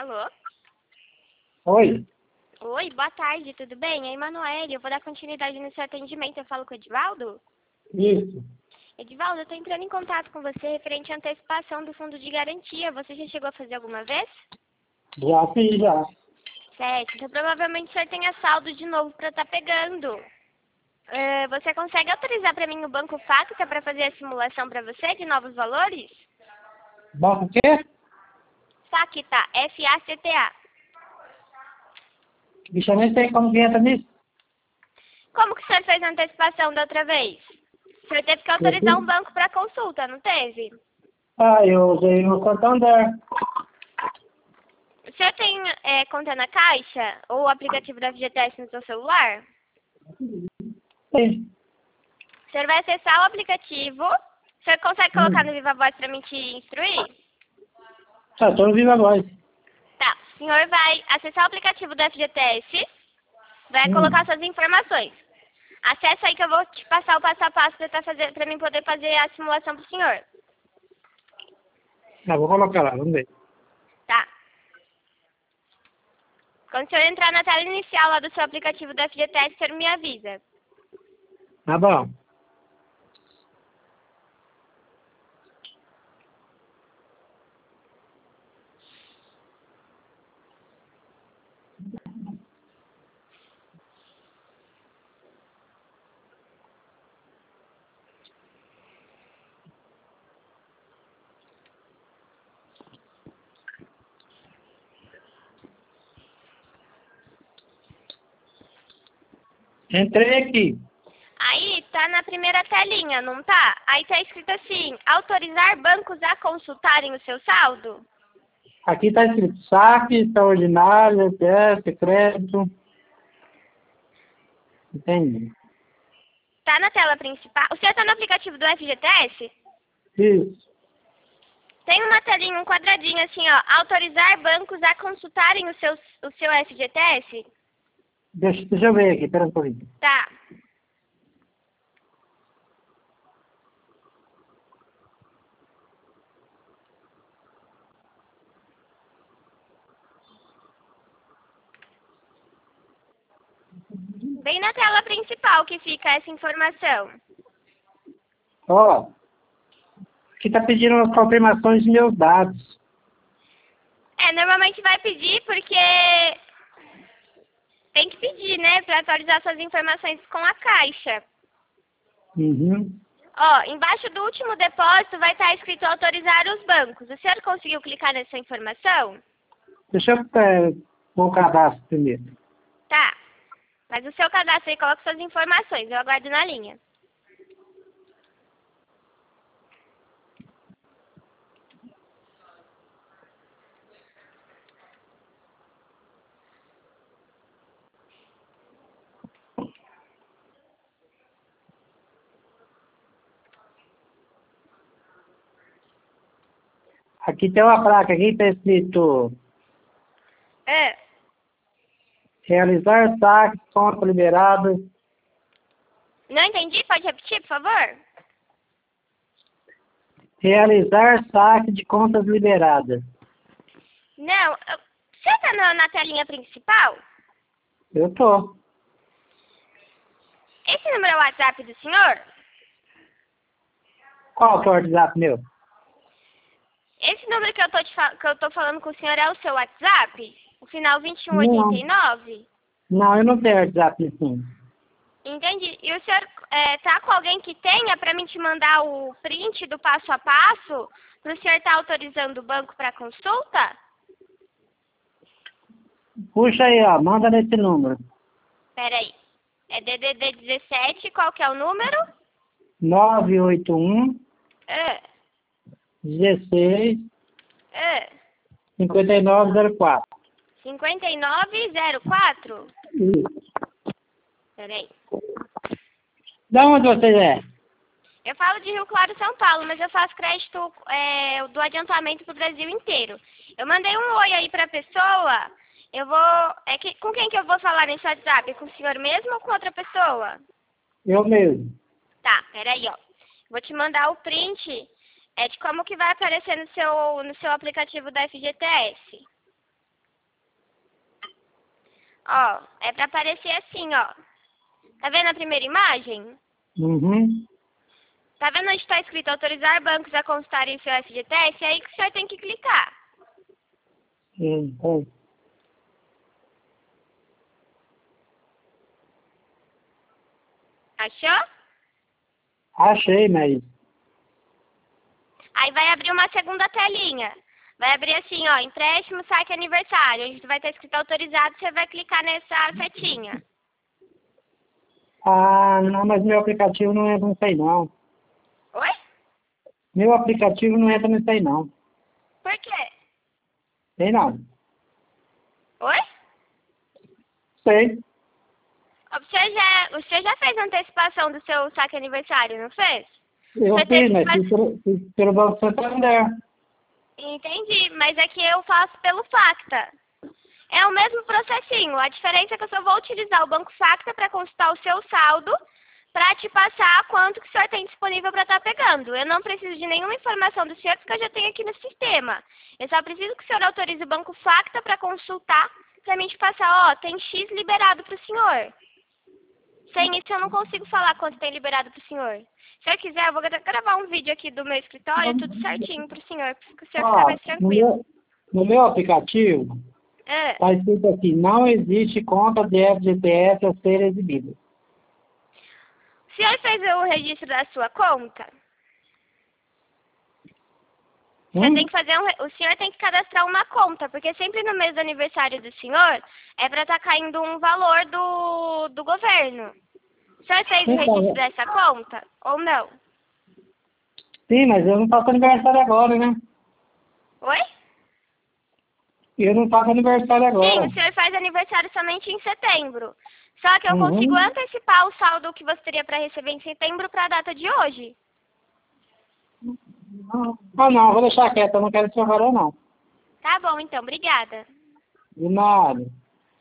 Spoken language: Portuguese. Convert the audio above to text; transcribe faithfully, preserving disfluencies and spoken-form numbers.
Alô? Oi. Oi, boa tarde, tudo bem? É Emanuele, eu vou dar continuidade no seu atendimento. Eu falo com o Edivaldo? Isso. Edivaldo, eu tô entrando em contato com você referente à antecipação do fundo de garantia. Você já chegou a fazer alguma vez? Já fiz, já. Certo, então provavelmente o senhor tenha saldo de novo para estar pegando. Eh, você consegue autorizar para mim o Banco Facta para fazer a simulação para você de novos valores? Banco o quê? Facta, F A C T A. Bicho, eu nem sei como que entra nisso. Como que o senhor fez a antecipação da outra vez? O senhor teve que autorizar um banco para consulta, não teve? Ah, eu usei no Santander. O senhor tem é, conta na Caixa ou o aplicativo da F G T S no seu celular? Sim. O senhor vai acessar o aplicativo. O senhor consegue colocar no Viva Voz para mim te instruir? Ah, tô no Viva Voz. Tá. O senhor vai acessar o aplicativo da F G T S. Vai Hum. colocar suas informações. Acesse aí que eu vou te passar o passo a passo para fazer, para mim poder fazer a simulação pro senhor. Ah, vou colocar lá, vamos ver. Tá. Quando o senhor entrar na tela inicial lá do seu aplicativo da F G T S, o senhor me avisa. Tá bom. Entrei aqui. Aí tá na primeira telinha, não tá? Aí tá escrito assim, autorizar bancos a consultarem o seu saldo? Aqui tá escrito saque, extraordinário, E T F, crédito. Entendi. Tá na tela principal. O senhor tá no aplicativo do F G T S? Isso. Tem uma telinha, um quadradinho assim, ó. Autorizar bancos a consultarem o seu, o seu F G T S? Deixa, deixa eu ver aqui, pera um pouquinho. Tá. Bem na tela principal que fica essa informação. Ó, aqui tá pedindo as confirmações de meus dados. É, normalmente vai pedir porque tem que pedir, né, para atualizar suas informações com a Caixa. Uhum. Ó, embaixo do último depósito vai estar escrito autorizar os bancos. O senhor conseguiu clicar nessa informação? Deixa eu é, pôr o cadastro primeiro. Tá. Mas o seu cadastro aí coloca suas informações. Eu aguardo na linha. Aqui tem uma placa aqui, está escrito É. realizar saque, conta liberada. Não entendi? Pode repetir, por favor? Realizar saque de contas liberadas. Não. eu- Você tá na, na telinha principal? Eu tô. Esse número é o WhatsApp do senhor? Qual que é o WhatsApp meu? Esse número que eu, tô te fa- que eu tô falando com o senhor é o seu WhatsApp? O final vinte e um Não. oitenta e nove? Não, eu não tenho WhatsApp assim. Entendi. E o senhor é, tá com alguém que tenha para mim te mandar o print do passo a passo para o senhor estar autorizando o banco para consulta? Puxa aí, ó, manda nesse número. Pera aí. É D D D dezessete, qual que é o número? nove oito um, É, dezesseis, é. cinquenta e nove zero quatro. cinquenta e nove zero quatro? Isso. Pera aí. Da onde você é? Eu falo de Rio Claro, São Paulo, mas eu faço crédito é, do adiantamento pro Brasil inteiro. Eu mandei um oi aí pra pessoa. Eu vou... É que, com quem que eu vou falar nesse WhatsApp? É com o senhor mesmo ou com outra pessoa? Eu mesmo. Tá, peraí, ó. Vou te mandar o print é, de como que vai aparecer no seu, no seu aplicativo da F G T S. Ó, é pra aparecer assim, ó. Tá vendo a primeira imagem? Uhum. Tá vendo onde está escrito autorizar bancos a consultarem seu F G T S? É aí que o senhor tem que clicar. Sim, sim. Achou? Achei, mas... Aí vai abrir uma segunda telinha. Vai abrir assim, ó, empréstimo, saque aniversário. Onde vai estar escrito autorizado, você vai clicar nessa setinha. Ah, não, mas meu aplicativo não entra nisso aí, não. Oi? Meu aplicativo não entra nisso aí, não. Por quê? Sei não. Oi? Sei. Ó, Você já, você já fez antecipação do seu saque aniversário, não fez? Eu Você fiz, teve que mas fiz fazer... pelo, fiz pelo Banco Santander. Entendi, mas aqui eu faço pelo Facta. É o mesmo processinho. A diferença é que eu só vou utilizar o Banco Facta para consultar o seu saldo para te passar quanto que o senhor tem disponível para estar pegando. Eu não preciso de nenhuma informação do senhor porque eu já tenho aqui no sistema. Eu só preciso que o senhor autorize o Banco Facta para consultar para mim te passar, ó, tem X liberado para o senhor. Sem isso eu não consigo falar quanto tem liberado para o senhor. Se o senhor quiser, eu vou gra- gravar um vídeo aqui do meu escritório, tudo certinho para o senhor, para o senhor ficar Ó, mais no tranquilo. meu, no meu aplicativo, Ah. está escrito aqui, não existe conta de F G T S a ser exibida. O senhor fez o registro da sua conta? Você Hum? tem que fazer um, re- o senhor tem que cadastrar uma conta, porque sempre no mês do aniversário do senhor é para estar caindo um valor do, do governo. O senhor fez o registro Então, dessa conta ou não? sim, mas eu não faço aniversário agora, né? Oi? Eu não faço aniversário Sim, agora. o senhor faz aniversário somente em setembro. Só que eu consigo Uhum. antecipar o saldo que você teria para receber em setembro para a data de hoje. Ah, não, vou deixar quieto, eu não quero isso agora, não. Tá bom, então. Obrigada. De nada.